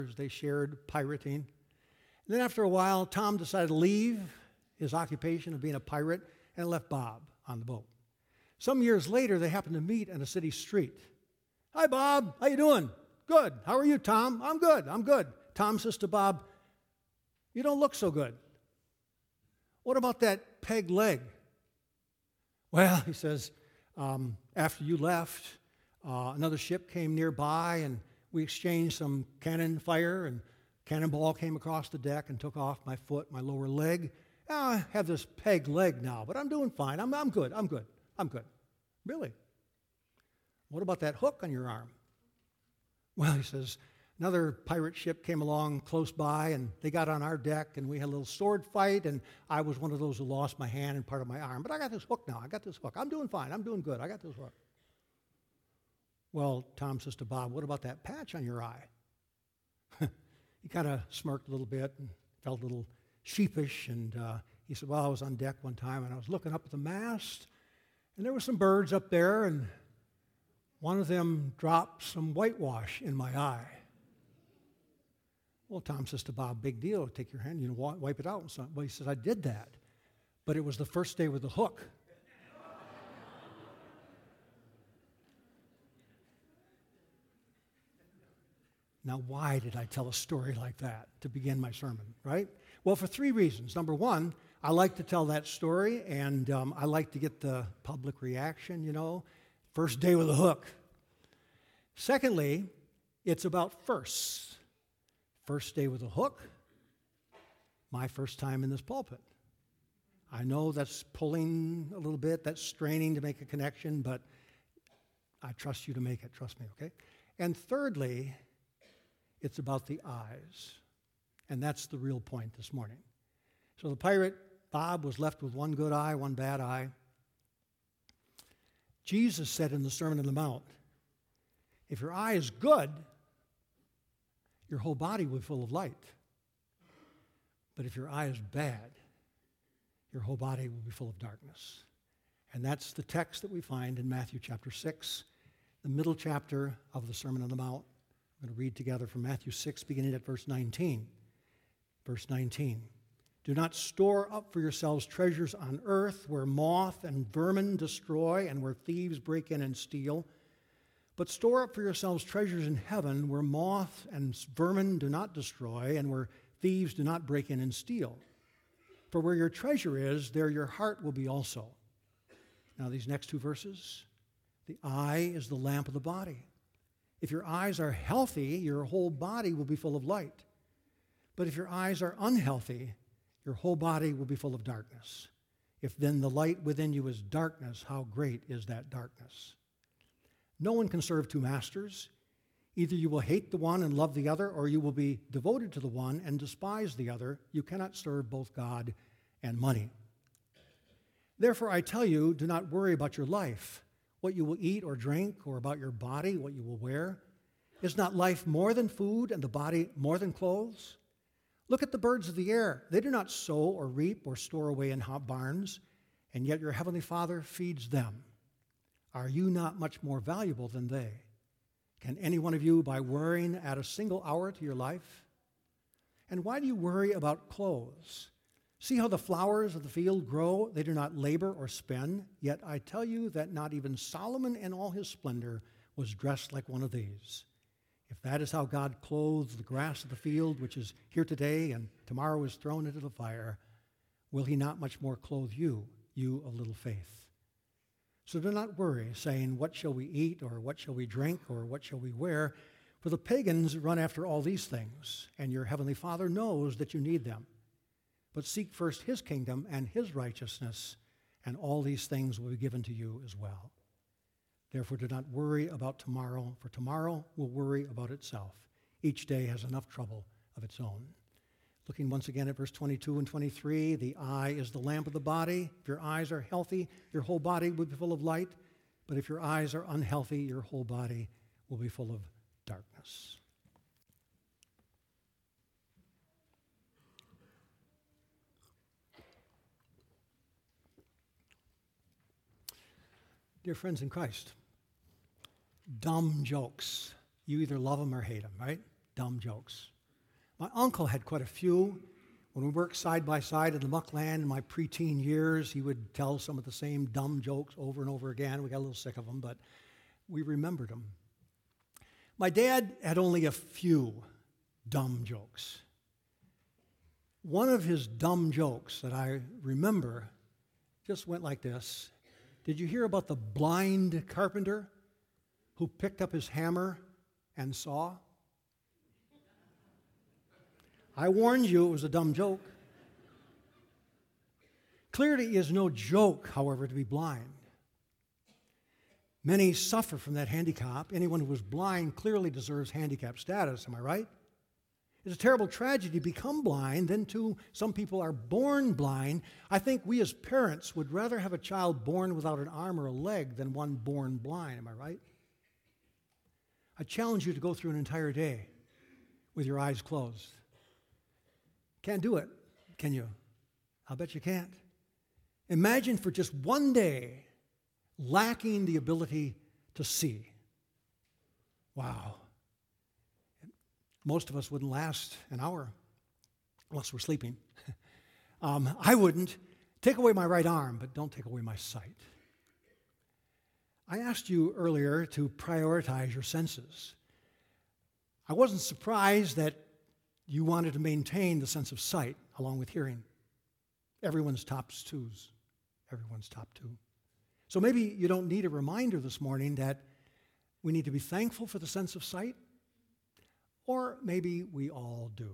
They shared pirating. And then after a while, Tom decided to leave his occupation of being a pirate and left Bob on the boat. Some years later, they happened to meet on a city street. "Hi, Bob. How you doing?" "Good. How are you, Tom?" "I'm good. Tom says to Bob, "You don't look so good. What about that peg leg?" "Well," he says, "after you left, another ship came nearby, and we exchanged some cannon fire, and cannonball came across the deck and took off my foot, my lower leg. I have this peg leg now, but I'm doing fine. I'm good. "Really? What about that hook on your arm?" "Well," he says, "another pirate ship came along close by, and they got on our deck, and we had a little sword fight, and I was one of those who lost my hand and part of my arm. But I got this hook now. I'm doing fine. I'm doing good. I got this hook." "Well," Tom says to Bob, "what about that patch on your eye?" He kind of smirked a little bit and felt a little sheepish, and he said, "Well, I was on deck one time, and I was looking up at the mast, and there were some birds up there, and one of them dropped some whitewash in my eye." Well, Tom says to Bob, "Big deal. Take your hand, wipe it out." Well, he says, "I did that, but it was the first day with the hook." Now, why did I tell a story like that to begin my sermon, right? Well, for three reasons. Number one, I like to tell that story, and I like to get the public reaction, first day with a hook. Secondly, it's about firsts. First day with a hook, my first time in this pulpit. I know that's pulling a little bit, that's straining to make a connection, but I trust you to make it, trust me, okay? And thirdly, it's about the eyes, and that's the real point this morning. So the pirate, Bob, was left with one good eye, one bad eye. Jesus said in the Sermon on the Mount, if your eye is good, your whole body will be full of light. But if your eye is bad, your whole body will be full of darkness. And that's the text that we find in Matthew chapter 6, the middle chapter of the Sermon on the Mount. I'm going to read together from Matthew 6, beginning at verse 19. Verse 19. "Do not store up for yourselves treasures on earth where moth and vermin destroy and where thieves break in and steal. But store up for yourselves treasures in heaven where moth and vermin do not destroy and where thieves do not break in and steal. For where your treasure is, there your heart will be also." Now these next two verses. "The eye is the lamp of the body. If your eyes are healthy, your whole body will be full of light. But if your eyes are unhealthy, your whole body will be full of darkness. If then the light within you is darkness, how great is that darkness? No one can serve two masters. Either you will hate the one and love the other, or you will be devoted to the one and despise the other. You cannot serve both God and money. Therefore, I tell you, do not worry about your life, what you will eat or drink, or about your body, what you will wear. Is not life more than food, and the body more than clothes? Look at the birds of the air. They do not sow or reap or store away in hot barns, and yet your heavenly Father feeds them. Are you not much more valuable than they? Can any one of you, by worrying, add a single hour to your life? And why do you worry about clothes? See how the flowers of the field grow? They do not labor or spin. Yet I tell you that not even Solomon in all his splendor was dressed like one of these. If that is how God clothes the grass of the field, which is here today and tomorrow is thrown into the fire, will he not much more clothe you, you of little faith? So do not worry, saying, what shall we eat, or what shall we drink, or what shall we wear? For the pagans run after all these things, and your heavenly Father knows that you need them. But seek first his kingdom and his righteousness, and all these things will be given to you as well. Therefore do not worry about tomorrow, for tomorrow will worry about itself. Each day has enough trouble of its own. Looking once again at verse 22 and 23, the eye is the lamp of the body. If your eyes are healthy, your whole body will be full of light. But if your eyes are unhealthy, your whole body will be full of darkness. Dear friends in Christ, dumb jokes, you either love them or hate them, right? dumb jokes. My uncle had quite a few. When we worked side by side in the muckland in my preteen years, he would tell some of the same dumb jokes over and over again. We got a little sick of them, but we remembered them. My dad had only a few dumb jokes. One of his dumb jokes that I remember just went like this. Did you hear about the blind carpenter who picked up his hammer and saw? I warned you it was a dumb joke. Clearly, it is no joke, however, to be blind. Many suffer from that handicap. Anyone who is blind clearly deserves handicap status, am I right? It's a terrible tragedy to become blind. Then, too, some people are born blind. I think we as parents would rather have a child born without an arm or a leg than one born blind, am I right? I challenge you to go through an entire day with your eyes closed. Can't do it, can you? I'll bet you can't. Imagine for just one day lacking the ability to see. Wow. Most of us wouldn't last an hour unless we're sleeping. I wouldn't. Take away my right arm, but don't take away my sight. I asked you earlier to prioritize your senses. I wasn't surprised that you wanted to maintain the sense of sight along with hearing. Everyone's top twos. Everyone's top two. So maybe you don't need a reminder this morning that we need to be thankful for the sense of sight, or maybe we all do.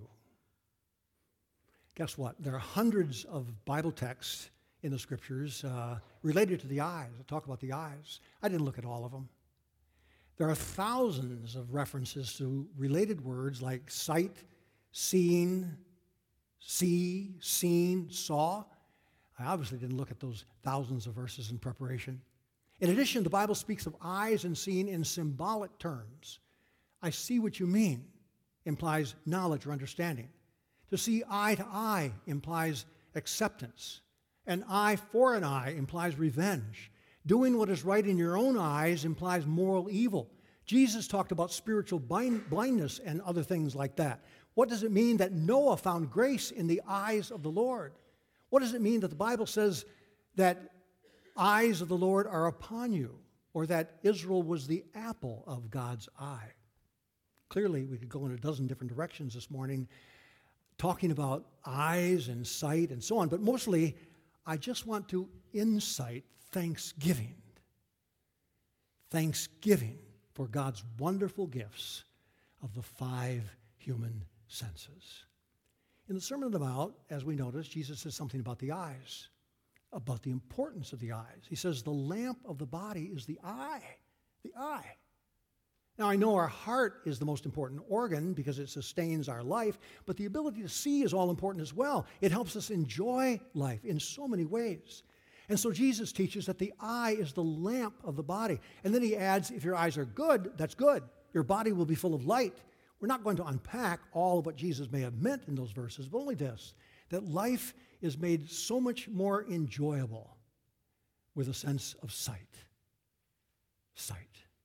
Guess what? There are hundreds of Bible texts in the Scriptures related to the eyes. I talk about the eyes. I didn't look at all of them. There are thousands of references to related words like sight, seeing, see, seen, saw. I obviously didn't look at those thousands of verses in preparation. In addition, the Bible speaks of eyes and seeing in symbolic terms. I see what you mean implies knowledge or understanding. To see eye to eye implies acceptance. An eye for an eye implies revenge. Doing what is right in your own eyes implies moral evil. Jesus talked about spiritual blindness and other things like that. What does it mean that Noah found grace in the eyes of the Lord? What does it mean that the Bible says that eyes of the Lord are upon you, or that Israel was the apple of God's eye? Clearly, we could go in a dozen different directions this morning talking about eyes and sight and so on, but mostly I just want to incite thanksgiving. Thanksgiving for God's wonderful gifts of the 5 human senses. In the Sermon on the Mount, as we notice, Jesus says something about the eyes, about the importance of the eyes. He says the lamp of the body is the eye, the eye. Now, I know our heart is the most important organ because it sustains our life, but the ability to see is all important as well. It helps us enjoy life in so many ways. And so Jesus teaches that the eye is the lamp of the body. And then he adds, if your eyes are good, that's good. Your body will be full of light. We're not going to unpack all of what Jesus may have meant in those verses, but only this, that life is made so much more enjoyable with a sense of sight. Sight.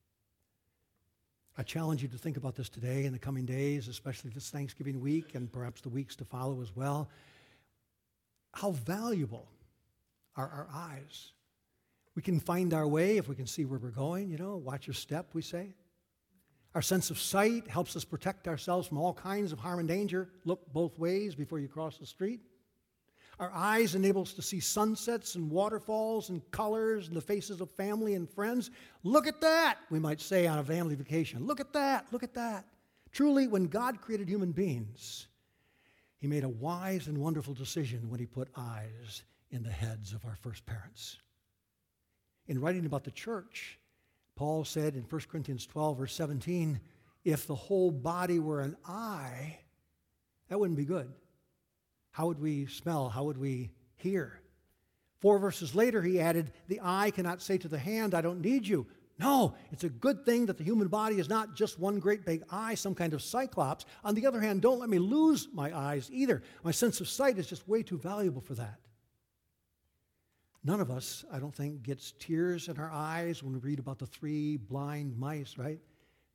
I challenge you to think about this today in the coming days, especially this Thanksgiving week and perhaps the weeks to follow as well. How valuable are our eyes? We can find our way if we can see where we're going, watch your step, we say. Our sense of sight helps us protect ourselves from all kinds of harm and danger. Look both ways before you cross the street. Our eyes enable us to see sunsets and waterfalls and colors and the faces of family and friends. Look at that, we might say on a family vacation. Look at that, look at that. Truly, when God created human beings, he made a wise and wonderful decision when he put eyes in the heads of our first parents. In writing about the church, Paul said in 1 Corinthians 12, verse 17, if the whole body were an eye, that wouldn't be good. How would we smell? How would we hear? 4 verses later, he added, the eye cannot say to the hand, I don't need you. No, it's a good thing that the human body is not just one great big eye, some kind of cyclops. On the other hand, don't let me lose my eyes either. My sense of sight is just way too valuable for that. None of us, I don't think, gets tears in our eyes when we read about the 3 blind mice, right?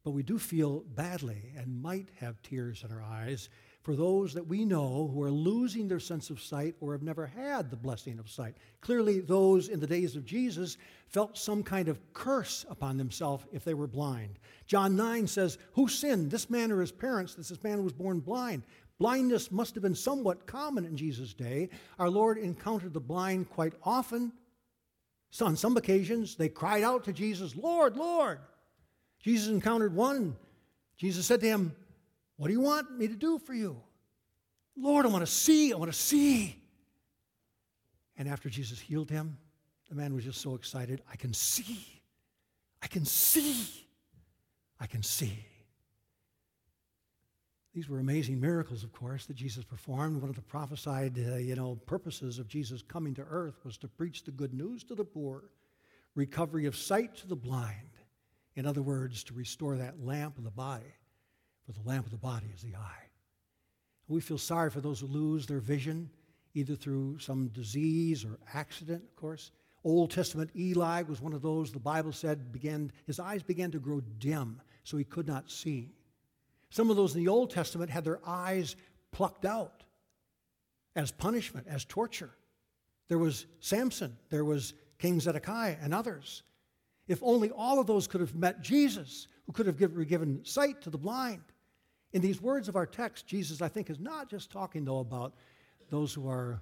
But we do feel badly and might have tears in our eyes for those that we know who are losing their sense of sight or have never had the blessing of sight. Clearly, those in the days of Jesus felt some kind of curse upon themselves if they were blind. John 9 says, "Who sinned, this man or his parents, that this man was born blind?" Blindness must have been somewhat common in Jesus' day. Our Lord encountered the blind quite often. So on some occasions, they cried out to Jesus, "Lord, Lord." Jesus encountered one. Jesus said to him, "What do you want me to do for you?" "Lord, I want to see, I want to see." And after Jesus healed him, the man was just so excited, "I can see, I can see, I can see." These were amazing miracles, of course, that Jesus performed. One of the prophesied, purposes of Jesus coming to earth was to preach the good news to the poor, recovery of sight to the blind. In other words, to restore that lamp of the body, for the lamp of the body is the eye. We feel sorry for those who lose their vision, either through some disease or accident, of course. Old Testament Eli was one of those, the Bible said, his eyes began to grow dim, so he could not see. Some of those in the Old Testament had their eyes plucked out as punishment, as torture. There was Samson, there was King Zedekiah, and others. If only all of those could have met Jesus, who could have given sight to the blind. In these words of our text, Jesus, I think, is not just talking, though, about those who are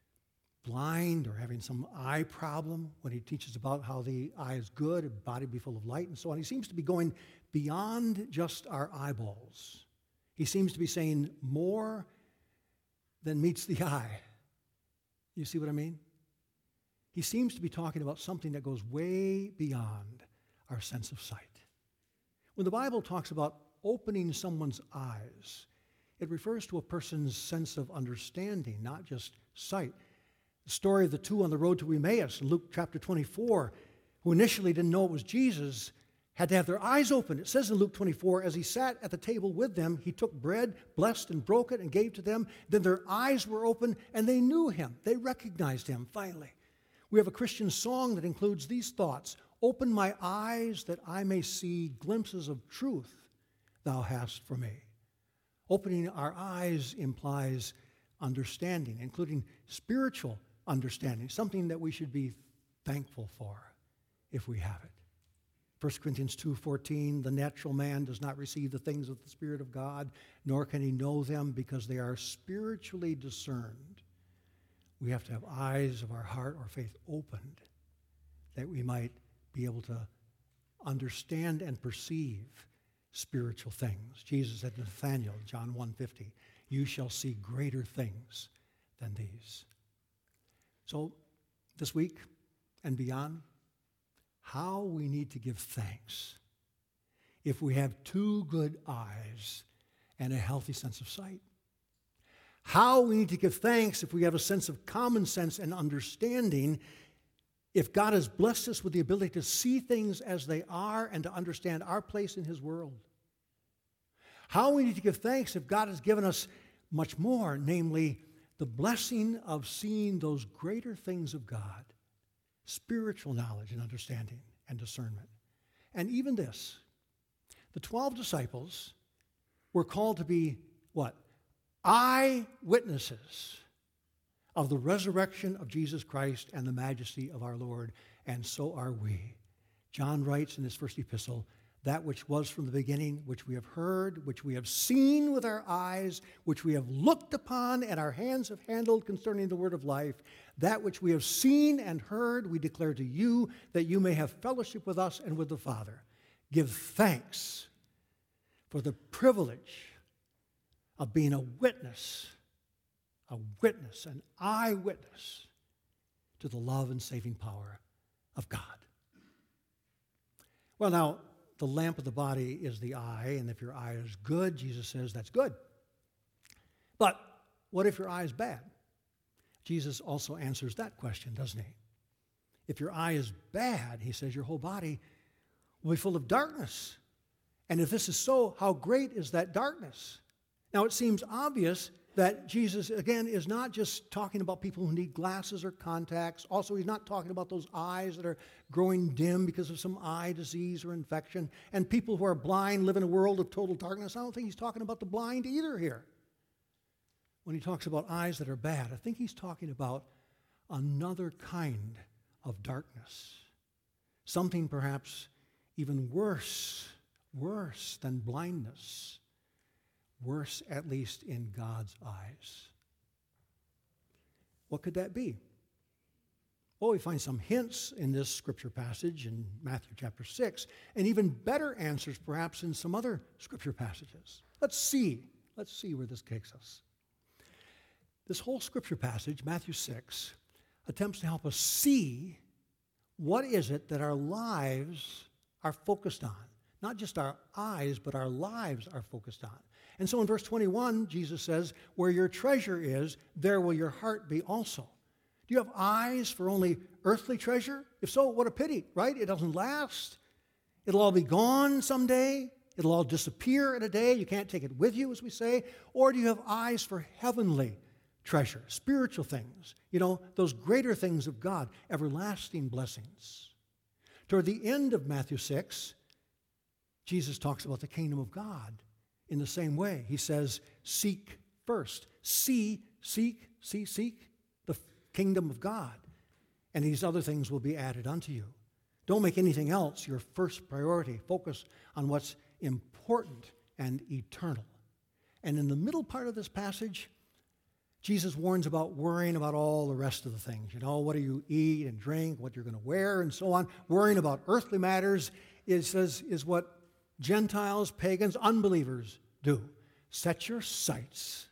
blind or having some eye problem when he teaches about how the eye is good, the body be full of light, and so on. He seems to be going beyond just our eyeballs. He seems to be saying more than meets the eye. You see what I mean? He seems to be talking about something that goes way beyond our sense of sight. When the Bible talks about opening someone's eyes, it refers to a person's sense of understanding, not just sight. The story of the two on the road to Emmaus in Luke chapter 24, who initially didn't know it was Jesus, had to have their eyes open. It says in Luke 24, as he sat at the table with them, he took bread, blessed and broke it, and gave to them. Then their eyes were open, and they knew him. They recognized him, finally. We have a Christian song that includes these thoughts. "Open my eyes that I may see glimpses of truth thou hast for me." Opening our eyes implies understanding, including spiritual understanding, something that we should be thankful for if we have it. 1 Corinthians 2:14, "The natural man does not receive the things of the Spirit of God, nor can he know them because they are spiritually discerned." We have to have eyes of our heart or faith opened that we might be able to understand and perceive spiritual things. Jesus said to Nathanael, John 1:50, "You shall see greater things than these." So this week and beyond, how we need to give thanks if we have two good eyes and a healthy sense of sight. How we need to give thanks if we have a sense of common sense and understanding, if God has blessed us with the ability to see things as they are and to understand our place in his world. How we need to give thanks if God has given us much more, namely the blessing of seeing those greater things of God, spiritual knowledge and understanding and discernment. And even this, the 12 disciples were called to be what? Eyewitnesses of the resurrection of Jesus Christ and the majesty of our Lord, and so are we. John writes in his first epistle, "That which was from the beginning, which we have heard, which we have seen with our eyes, which we have looked upon and our hands have handled concerning the word of life, that which we have seen and heard we declare to you, that you may have fellowship with us and with the Father." Give thanks for the privilege of being a witness, an eyewitness to the love and saving power of God. Well, now, the lamp of the body is the eye, and if your eye is good, Jesus says that's good. But what if your eye is bad? Jesus also answers that question, doesn't he? If your eye is bad, he says, your whole body will be full of darkness. And if this is so, how great is that darkness? Now, it seems obvious that Jesus, again, is not just talking about people who need glasses or contacts. Also, he's not talking about those eyes that are growing dim because of some eye disease or infection. And people who are blind live in a world of total darkness. I don't think he's talking about the blind either here. When he talks about eyes that are bad, I think he's talking about another kind of darkness. Something perhaps even worse than blindness. Worse, at least in God's eyes. What could that be? Well, we find some hints in this scripture passage in Matthew chapter 6, and even better answers perhaps in some other scripture passages. Let's see where this takes us. This whole scripture passage, Matthew 6, attempts to help us see what is it that our lives are focused on. Not just our eyes, but our lives are focused on. And so in verse 21, Jesus says, where your treasure is, there will your heart be also. Do you have eyes for only earthly treasure? If so, what a pity, right? It doesn't last. It'll all be gone someday. It'll all disappear in a day. You can't take it with you, as we say. Or do you have eyes for heavenly treasure, spiritual things, those greater things of God, everlasting blessings? Toward the end of Matthew 6, Jesus talks about the kingdom of God in the same way. He says, seek first. Seek the kingdom of God. And these other things will be added unto you. Don't make anything else your first priority. Focus on what's important and eternal. And in the middle part of this passage, Jesus warns about worrying about all the rest of the things. What do you eat and drink, what you're going to wear, and so on. Worrying about earthly matters is what Gentiles, pagans, unbelievers do. Set your sights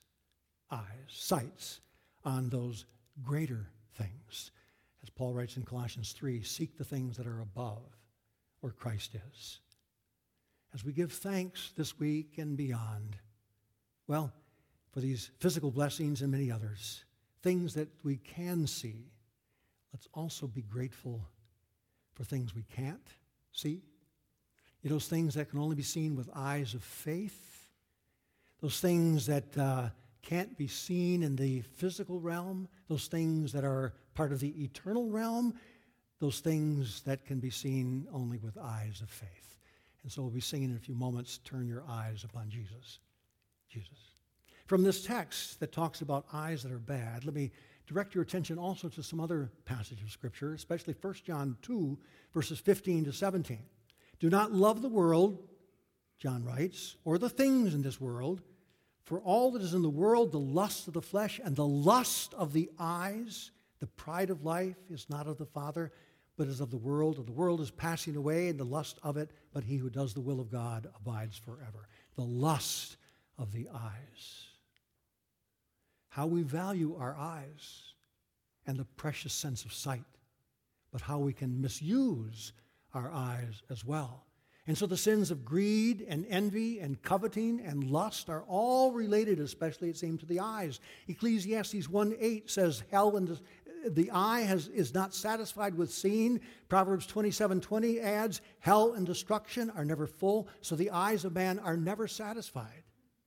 on those greater things. As Paul writes in Colossians 3, seek the things that are above, where Christ is. As we give thanks this week and beyond, for these physical blessings and many others, things that we can see, let's also be grateful for things we can't see. Those things that can only be seen with eyes of faith, those things that can't be seen in the physical realm, those things that are part of the eternal realm, those things that can be seen only with eyes of faith. And so we'll be singing in a few moments, Turn Your Eyes Upon Jesus. Jesus. From this text that talks about eyes that are bad, let me direct your attention also to some other passage of Scripture, especially 1 John 2, verses 15 to 17. Do not love the world, John writes, or the things in this world, for all that is in the world, the lust of the flesh and the lust of the eyes, the pride of life is not of the Father, but is of the world. And the world is passing away and the lust of it, but he who does the will of God abides forever. The lust of the eyes. How we value our eyes and the precious sense of sight, but how we can misuse our eyes as well. And so the sins of greed and envy and coveting and lust are all related, especially it seems, to the eyes. Ecclesiastes 1:8 says, hell and the eye is not satisfied with seeing. Proverbs 27:20 adds, hell and destruction are never full, so the eyes of man are never satisfied.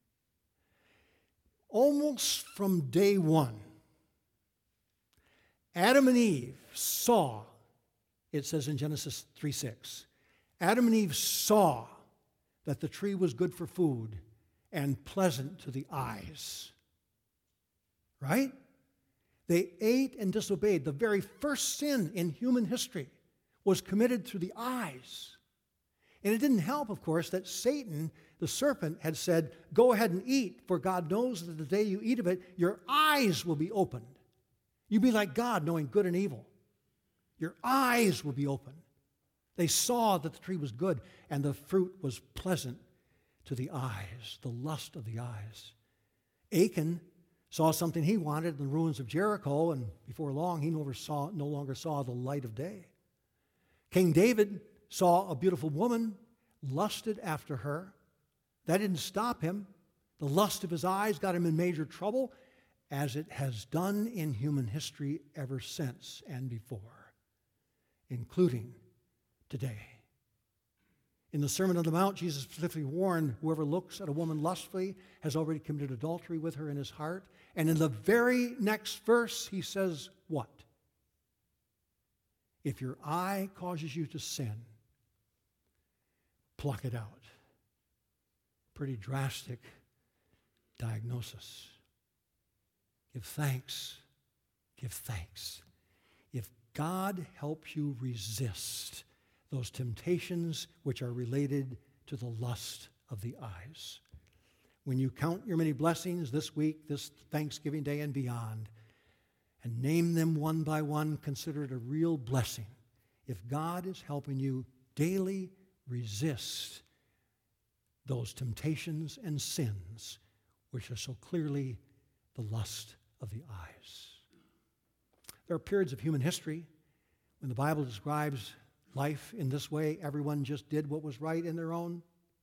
Almost from day one, Adam and Eve saw, it says in Genesis 3:6, Adam and Eve saw that the tree was good for food and pleasant to the eyes. Right? They ate and disobeyed. The very first sin in human history was committed through the eyes. And it didn't help, of course, that Satan, the serpent, had said, go ahead and eat, for God knows that the day you eat of it, your eyes will be opened. You'll be like God, knowing good and evil. Your eyes will be opened. They saw that the tree was good and the fruit was pleasant to the eyes, the lust of the eyes. Achan saw something he wanted in the ruins of Jericho, and before long he no longer saw the light of day. King David saw a beautiful woman, lusted after her. That didn't stop him. The lust of his eyes got him in major trouble, as it has done in human history ever since and before, including today. In the Sermon on the Mount, Jesus specifically warned, whoever looks at a woman lustfully has already committed adultery with her in his heart. And in the very next verse, he says what? If your eye causes you to sin, pluck it out. Pretty drastic diagnosis. Give thanks. Give thanks. If God helps you resist those temptations which are related to the lust of the eyes. When you count your many blessings this week, this Thanksgiving Day and beyond, and name them one by one, consider it a real blessing. If God is helping you daily resist those temptations and sins which are so clearly the lust of the eyes. There are periods of human history when the Bible describes life in this way. Everyone just did what was right in their own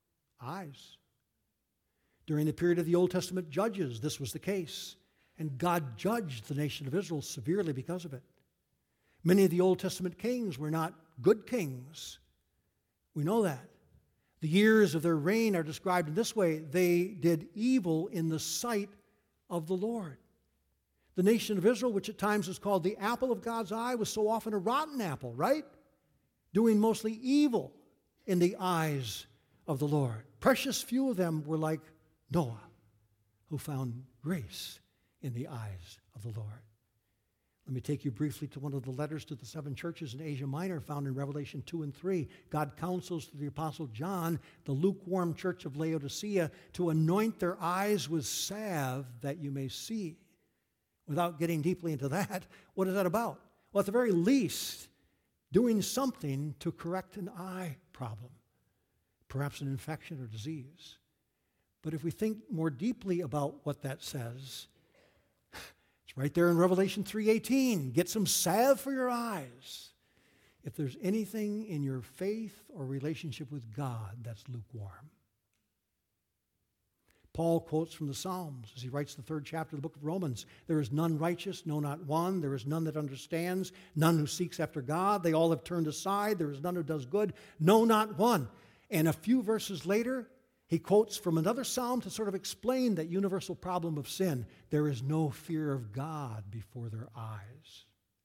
eyes. During the period of the Old Testament judges, this was the case. And God judged the nation of Israel severely because of it. Many of the Old Testament kings were not good kings. We know that. The years of their reign are described in this way. They did evil in the sight of the Lord. The nation of Israel, which at times is called the apple of God's eye, was so often a rotten apple, right? Doing mostly evil in the eyes of the Lord. Precious few of them were like Noah, who found grace in the eyes of the Lord. Let me take you briefly to one of the letters to the 7 churches in Asia Minor found in Revelation 2 and 3. God counsels through the Apostle John the lukewarm church of Laodicea to anoint their eyes with salve that you may see. Without getting deeply into that, what is that about? Well, at the very least, doing something to correct an eye problem, perhaps an infection or disease. But if we think more deeply about what that says, it's right there in Revelation 3:18. Get some salve for your eyes. If there's anything in your faith or relationship with God that's lukewarm. Paul quotes from the Psalms as he writes the 3rd chapter of the book of Romans. There is none righteous, no, not one. There is none that understands, none who seeks after God. They all have turned aside. There is none who does good, no, not one. And a few verses later, he quotes from another psalm to sort of explain that universal problem of sin. There is no fear of God before their eyes.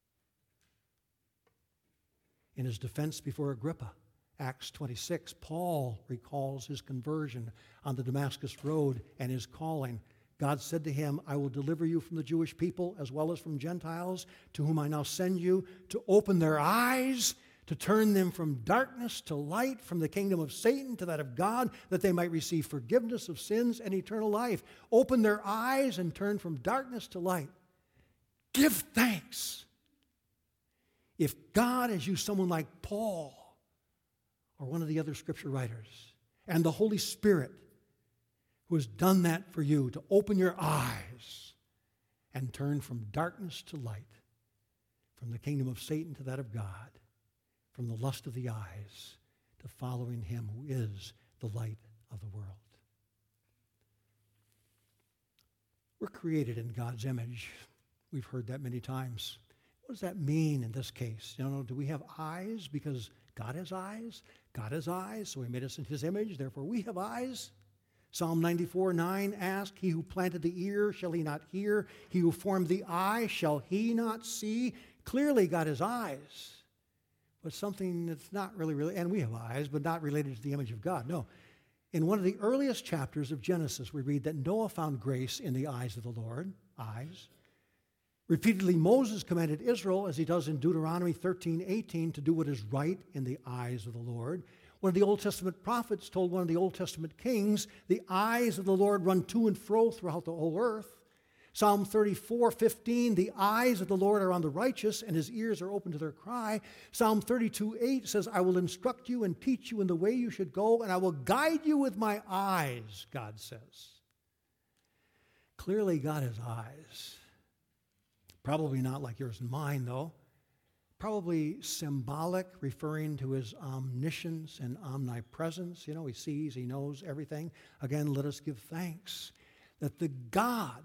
In his defense before Agrippa, Acts 26, Paul recalls his conversion on the Damascus Road and his calling. God said to him, I will deliver you from the Jewish people as well as from Gentiles, to whom I now send you, to open their eyes, to turn them from darkness to light, from the kingdom of Satan to that of God, that they might receive forgiveness of sins and eternal life. Open their eyes and turn from darkness to light. Give thanks. If God has used someone like Paul, or one of the other scripture writers, and the Holy Spirit, who has done that for you, to open your eyes and turn from darkness to light, from the kingdom of Satan to that of God, from the lust of the eyes to following him who is the light of the world. We're created in God's image. We've heard that many times. What does that mean in this case? Do we have eyes because God has eyes? God has eyes, so he made us in his image, therefore we have eyes. Psalm 94:9 asks, he who planted the ear, shall he not hear? He who formed the eye, shall he not see? Clearly God has eyes, but something that's not really, and we have eyes, but not related to the image of God. No. In one of the earliest chapters of Genesis, we read that Noah found grace in the eyes of the Lord, eyes. Repeatedly, Moses commanded Israel, as he does in Deuteronomy 13:18, to do what is right in the eyes of the Lord. One of the Old Testament prophets told one of the Old Testament kings, the eyes of the Lord run to and fro throughout the whole earth. Psalm 34:15, the eyes of the Lord are on the righteous, and his ears are open to their cry. Psalm 32:8 says, I will instruct you and teach you in the way you should go, and I will guide you with my eyes, God says. Clearly, God has eyes. Probably not like yours and mine, though. Probably symbolic, referring to his omniscience and omnipresence. He sees, he knows everything. Again, let us give thanks that the God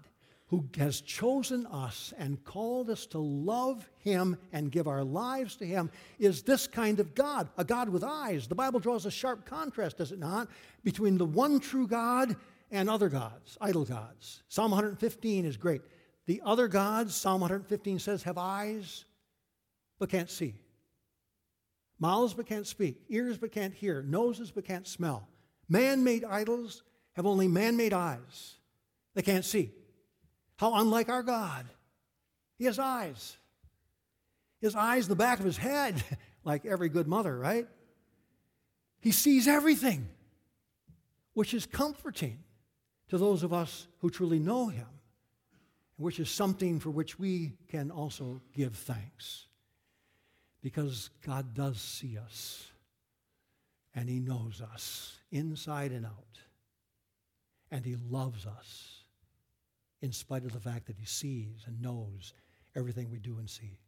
who has chosen us and called us to love him and give our lives to him, is this kind of God, a God with eyes. The Bible draws a sharp contrast, does it not, between the one true God and other gods, idol gods. Psalm 115 is great. The other gods, Psalm 115 says, have eyes but can't see, mouths but can't speak, ears but can't hear, noses but can't smell. Man-made idols have only man-made eyes. They can't see. How unlike our God. He has eyes. His eyes in the back of his head, like every good mother, right? He sees everything, which is comforting to those of us who truly know him, which is something for which we can also give thanks. Because God does see us, and he knows us inside and out, and he loves us in spite of the fact that he sees and knows everything we do and see.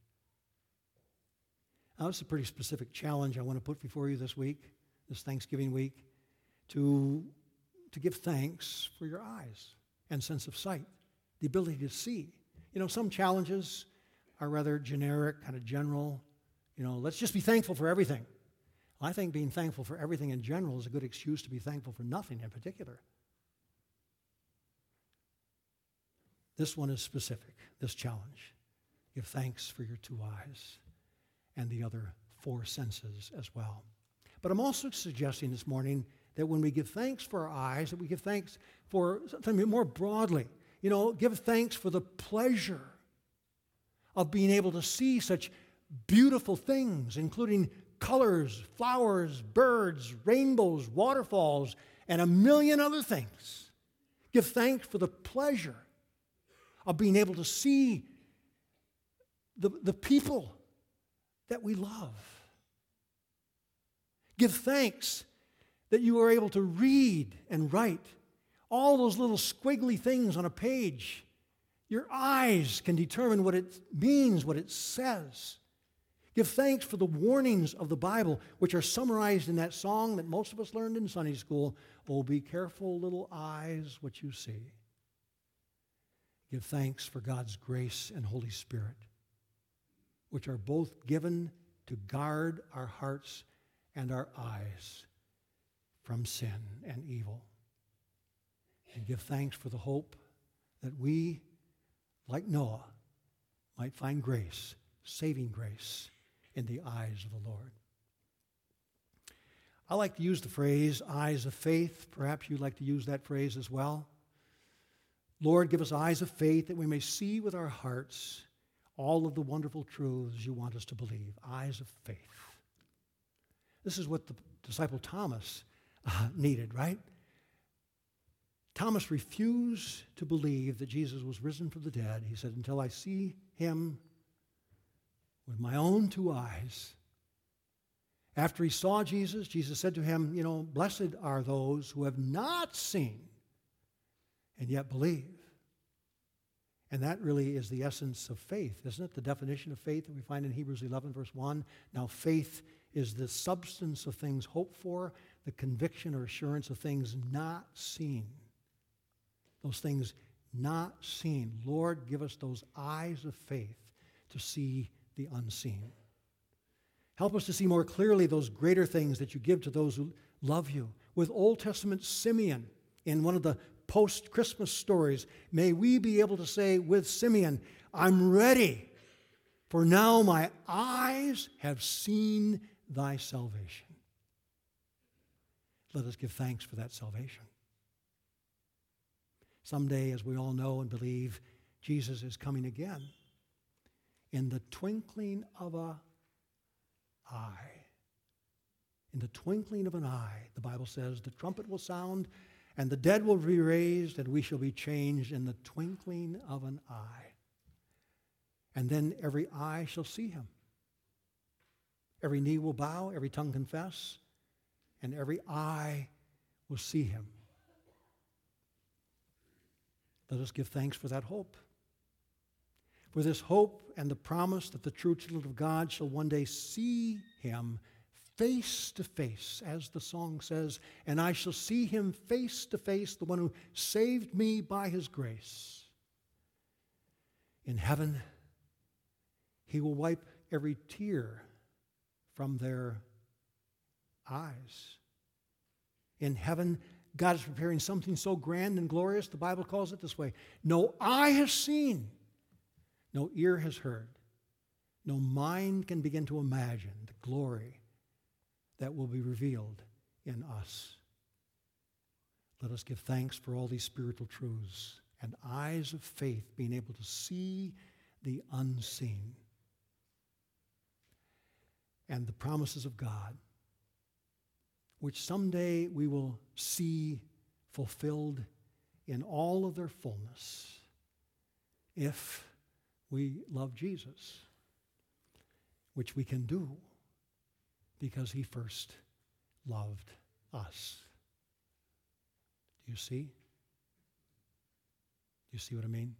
Now, it's a pretty specific challenge I want to put before you this week, this Thanksgiving week, to give thanks for your eyes and sense of sight, the ability to see. You know, some challenges are rather generic, kind of general. You know, let's just be thankful for everything. I think being thankful for everything in general is a good excuse to be thankful for nothing in particular. This one is specific, this challenge. Give thanks for your two eyes and the other four senses as well. But I'm also suggesting this morning that when we give thanks for our eyes, that we give thanks for something more broadly. You know, give thanks for the pleasure of being able to see such beautiful things, including colors, flowers, birds, rainbows, waterfalls, and a million other things. Give thanks for the pleasure of being able to see the people that we love. Give thanks that you are able to read and write all those little squiggly things on a page. Your eyes can determine what it means, what it says. Give thanks for the warnings of the Bible, which are summarized in that song that most of us learned in Sunday school, "Oh, be careful, little eyes, what you see." Give thanks for God's grace and Holy Spirit, which are both given to guard our hearts and our eyes from sin and evil. And give thanks for the hope that we, like Noah, might find grace, saving grace, in the eyes of the Lord. I like to use the phrase, eyes of faith. Perhaps you'd like to use that phrase as well. Lord, give us eyes of faith that we may see with our hearts all of the wonderful truths you want us to believe. Eyes of faith. This is what the disciple Thomas needed, right? Thomas refused to believe that Jesus was risen from the dead. He said, until I see him with my own two eyes. After he saw Jesus, Jesus said to him, you know, blessed are those who have not seen and yet believe. And that really is the essence of faith, isn't it? The definition of faith that we find in Hebrews 11, verse 1. Now, faith is the substance of things hoped for, the conviction or assurance of things not seen. Those things not seen. Lord, give us those eyes of faith to see the unseen. Help us to see more clearly those greater things that you give to those who love you. With Old Testament Simeon, in one of the post-Christmas stories, may we be able to say with Simeon, I'm ready, for now my eyes have seen thy salvation. Let us give thanks for that salvation. Someday, as we all know and believe, Jesus is coming again. In the twinkling of an eye. In the twinkling of an eye, the Bible says, the trumpet will sound, and the dead will be raised, and we shall be changed in the twinkling of an eye. And then every eye shall see him. Every knee will bow, every tongue confess, and every eye will see him. Let us give thanks for that hope. For this hope and the promise that the true children of God shall one day see him face to face, as the song says, and I shall see him face to face, the one who saved me by his grace. In heaven, he will wipe every tear from their eyes. In heaven, God is preparing something so grand and glorious, the Bible calls it this way: no eye has seen, no ear has heard, no mind can begin to imagine the glory that will be revealed in us. Let us give thanks for all these spiritual truths and eyes of faith being able to see the unseen and the promises of God, which someday we will see fulfilled in all of their fullness if we love Jesus, which we can do because he first loved us. Do you see? Do you see what I mean?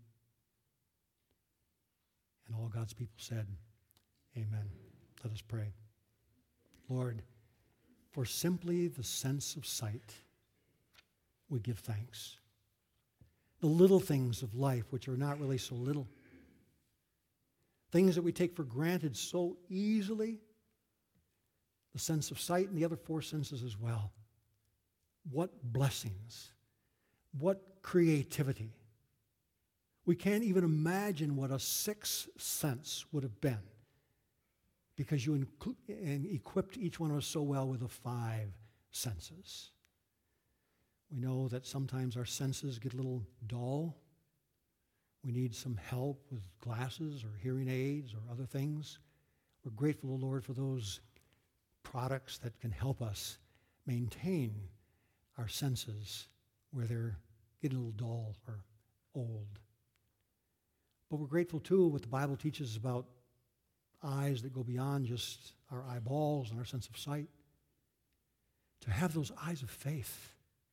And all God's people said, amen. Let us pray. Lord, for simply the sense of sight, we give thanks. The little things of life, which are not really so little, things that we take for granted so easily, the sense of sight and the other four senses as well. What blessings, what creativity. We can't even imagine what a sixth sense would have been, because you equipped each one of us so well with the five senses. We know that sometimes our senses get a little dull. We need some help with glasses or hearing aids or other things. We're grateful, Lord, for those products that can help us maintain our senses where they're getting a little dull or old. But we're grateful, too, what the Bible teaches about eyes that go beyond just our eyeballs and our sense of sight, to have those eyes of faith,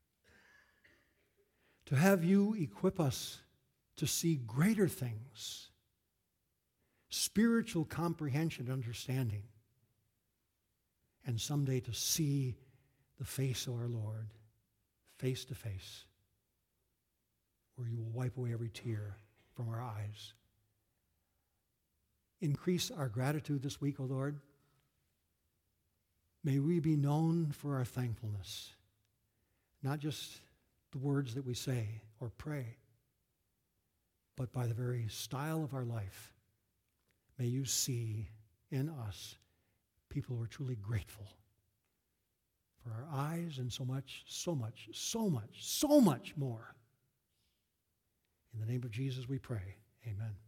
to have you equip us to see greater things, spiritual comprehension and understanding, and someday to see the face of our Lord face to face, where you will wipe away every tear from our eyes. Increase our gratitude this week, O Lord. May we be known for our thankfulness, not just the words that we say or pray, but by the very style of our life. May you see in us people who are truly grateful for our eyes and so much, so much, so much, so much more. In the name of Jesus we pray. Amen.